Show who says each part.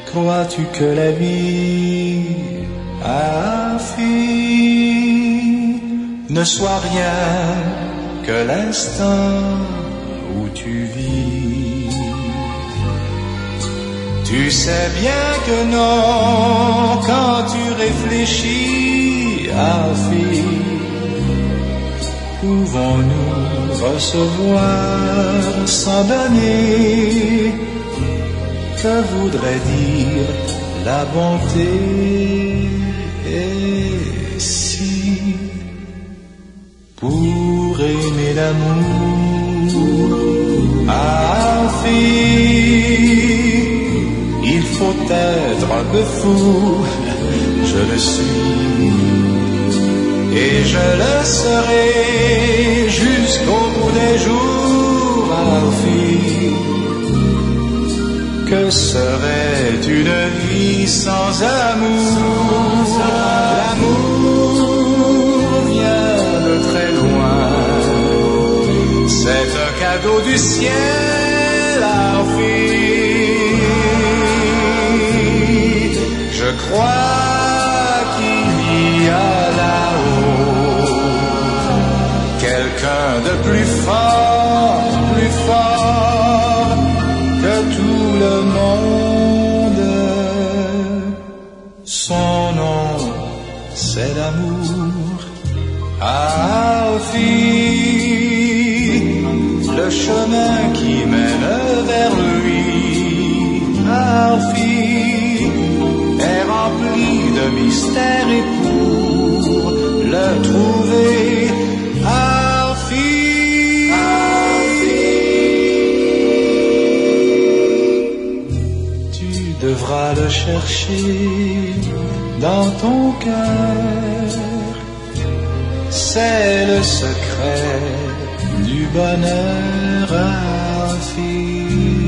Speaker 1: Crois-tu que la vie, fille, ne soit rien que l'instant où tu vis? Tu sais bien que non, quand tu réfléchis, fille, pouvons-nous recevoir sans donner? Que voudrait dire la bonté? Et si, pour aimer l'amour, fille, il faut être un peu fou, je le suis, et je le serai jusqu'au bout des jours, fille. Que serait une vie sans amour? L'amour vient de très loin, c'est un cadeau du ciel, fille. Je crois qu'il y a là-haut quelqu'un de plus fort que tout le monde. Son nom, c'est l'amour. Fille, le chemin qui mène vers lui, fille, est rempli de mystères, et pour le trouver, devras le chercher dans ton cœur. C'est le secret du bonheur, fille.